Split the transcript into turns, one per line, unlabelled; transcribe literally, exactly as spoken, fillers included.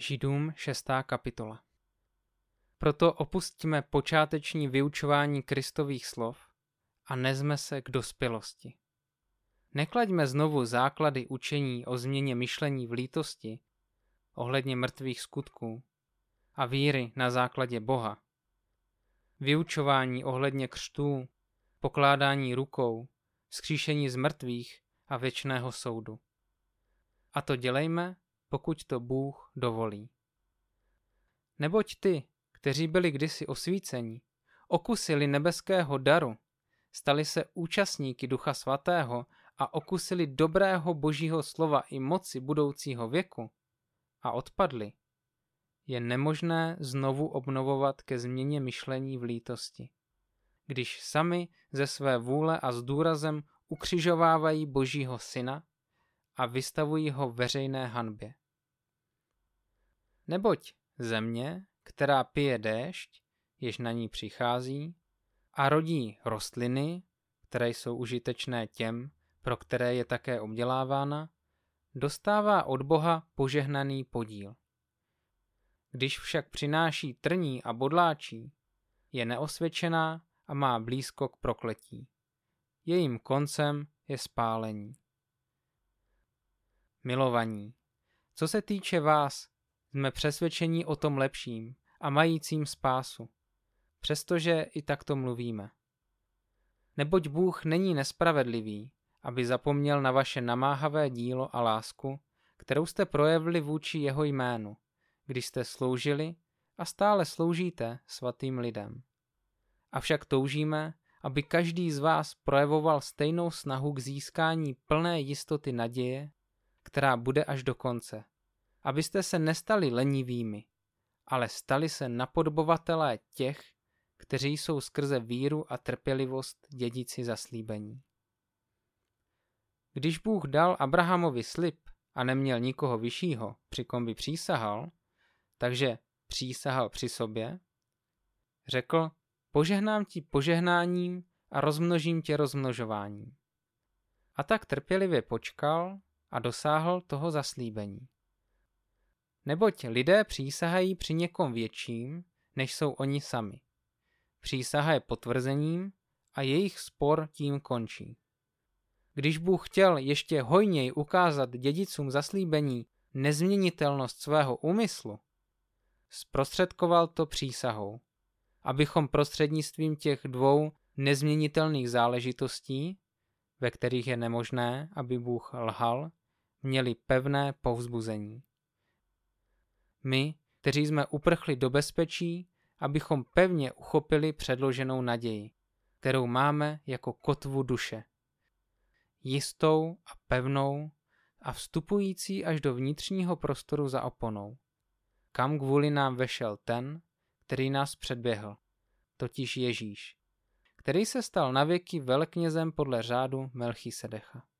Židům šestá kapitola. Proto opustíme počáteční vyučování Kristových slov a nezme se k dospělosti. Neklaďme znovu základy učení o změně myšlení v lítosti, ohledně mrtvých skutků a víry na základě Boha. Vyučování ohledně křtů, pokládání rukou, vzkříšení z mrtvých a věčného soudu. A to dělejme, pokud to Bůh dovolí. Neboť ty, kteří byli kdysi osvíceni, okusili nebeského daru, stali se účastníky Ducha Svatého a okusili dobrého Božího slova i moci budoucího věku a odpadli, je nemožné znovu obnovovat ke změně myšlení v lítosti, když sami ze své vůle a s důrazem ukřižovávají Božího syna a vystavují ho veřejné hanbě. Neboť země, která pije déšť, jež na ní přichází, a rodí rostliny, které jsou užitečné těm, pro které je také obdělávána, dostává od Boha požehnaný podíl. Když však přináší trní a bodláčí, je neosvědčená a má blízko k prokletí. Jejím koncem je spálení. Milovaní, co se týče vás, jsme přesvědčení o tom lepším a majícím spásu, přestože i takto mluvíme. Neboť Bůh není nespravedlivý, aby zapomněl na vaše namáhavé dílo a lásku, kterou jste projevili vůči jeho jménu, když jste sloužili a stále sloužíte svatým lidem. Avšak toužíme, aby každý z vás projevoval stejnou snahu k získání plné jistoty naděje, která bude až do konce, abyste se nestali lenivými, ale stali se napodobovatelé těch, kteří jsou skrze víru a trpělivost dědici zaslíbení. Když Bůh dal Abrahamovi slib a neměl nikoho vyššího, při kom by přísahal, takže přísahal při sobě, řekl, požehnám ti požehnáním a rozmnožím tě rozmnožováním. A tak trpělivě počkal a dosáhl toho zaslíbení. Neboť lidé přísahají při někom větším, než jsou oni sami. Přísaha je potvrzením a jejich spor tím končí. Když Bůh chtěl ještě hojněji ukázat dědicům zaslíbení nezměnitelnost svého úmyslu, zprostředkoval to přísahou, abychom prostřednictvím těch dvou nezměnitelných záležitostí, ve kterých je nemožné, aby Bůh lhal, měli pevné povzbuzení. My, kteří jsme uprchli do bezpečí, abychom pevně uchopili předloženou naději, kterou máme jako kotvu duše. Jistou a pevnou a vstupující až do vnitřního prostoru za oponou, kam kvůli nám vešel ten, který nás předběhl, totiž Ježíš, který se stal navěky veleknězem podle řádu Melchisedecha.